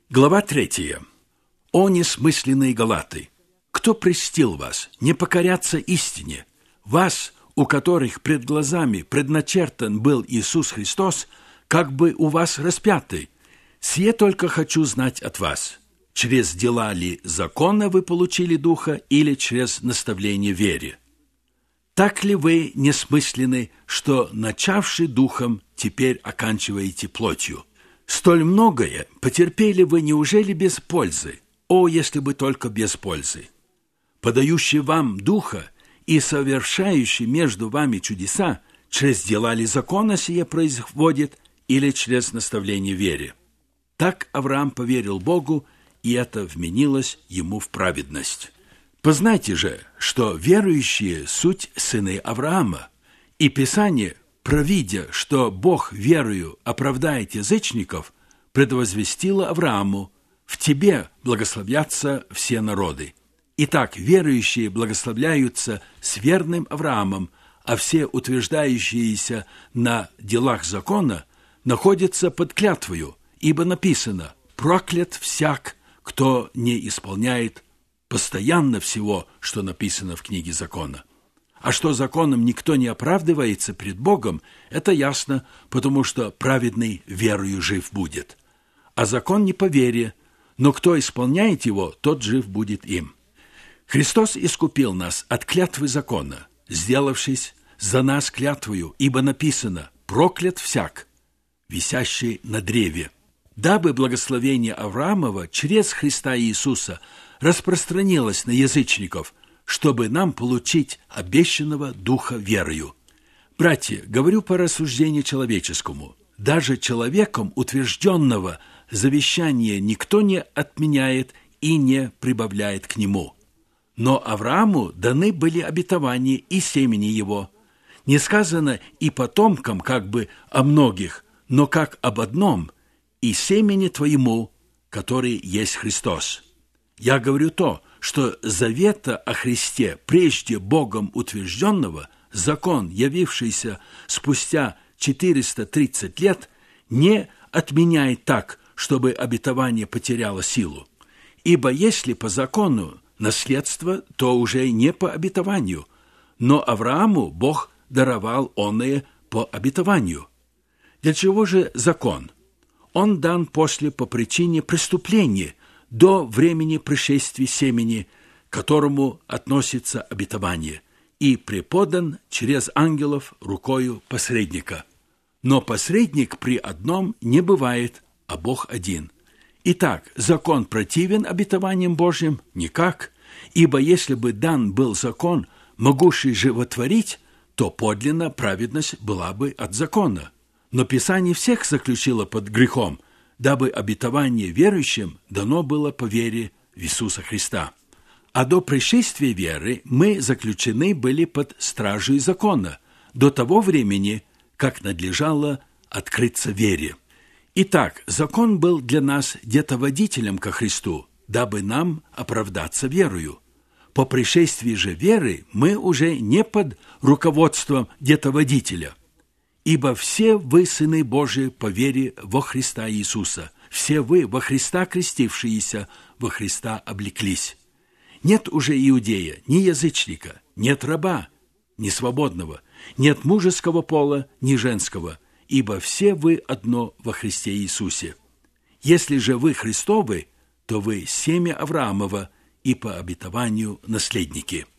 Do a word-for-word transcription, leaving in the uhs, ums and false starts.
Глава третья. О несмысленные галаты! Кто прельстил вас не покоряться истине? Вас, у которых пред глазами предначертан был Иисус Христос, как бы у вас распятый. Сие только хочу знать от вас. Через дела ли закона вы получили Духа или через наставление вере? Так ли вы несмысленны, что, начавши Духом, теперь оканчиваете плотью? Столь многое потерпели вы, неужели без пользы? О, если бы только без пользы! Подающий вам Духа и совершающий между вами чудеса, через дела ли закона сие производит или через наставление вере? Так Авраам поверил Богу, и это вменилось ему в праведность. Познайте же, что верующие суть сыны Авраама, и Писание, провидя, что Бог верою оправдает язычников, предвозвестило Аврааму: «В тебе благословятся все народы». Итак, верующие благословляются с верным Авраамом, а все утверждающиеся на делах закона находятся под клятвою, ибо написано: «Проклят всяк, кто не исполняет постоянно всего, что написано в книге закона». А что законом никто не оправдывается пред Богом, это ясно, потому что праведный верою жив будет. А закон не по вере, но кто исполняет его, тот жив будет им. Христос искупил нас от клятвы закона, сделавшись за нас клятвою, ибо написано: «Проклят всяк, висящий на древе», дабы благословение Авраамова через Христа Иисуса распространилось на язычников, чтобы нам получить обещанного Духа верою. Братья, говорю по рассуждению человеческому, даже человеком утвержденного завещания никто не отменяет и не прибавляет к нему. Но Аврааму даны были обетования и семени его. Не сказано и потомкам как бы о многих, но как об одном, и семени твоему, который есть Христос. Я говорю то, что завета о Христе, прежде Богом утвержденного, закон, явившийся спустя четыреста тридцать лет, не отменяет так, чтобы обетование потеряло силу. Ибо если по закону наследство, то уже не по обетованию, но Аврааму Бог даровал оное по обетованию. Для чего же закон? Он дан после по причине преступления, до времени пришествия семени, к которому относится обетование, и преподан через ангелов рукою посредника. Но посредник при одном не бывает, а Бог один. Итак, закон противен обетованиям Божьим? Никак, ибо если бы дан был закон, могущий животворить, то подлинно праведность была бы от закона. Но Писание всех заключило под грехом, дабы обетование верующим дано было по вере в Иисуса Христа. А до пришествия веры мы заключены были под стражей закона, до того времени, как надлежало открыться вере. Итак, закон был для нас детоводителем ко Христу, дабы нам оправдаться верою. По пришествии же веры мы уже не под руководством детоводителя. Ибо все вы, сыны Божии, по вере во Христа Иисуса, все вы, во Христа крестившиеся, во Христа облеклись. Нет уже иудея, ни язычника, нет раба, ни свободного, нет мужеского пола, ни женского, ибо все вы одно во Христе Иисусе. Если же вы Христовы, то вы семя Авраамова и по обетованию наследники.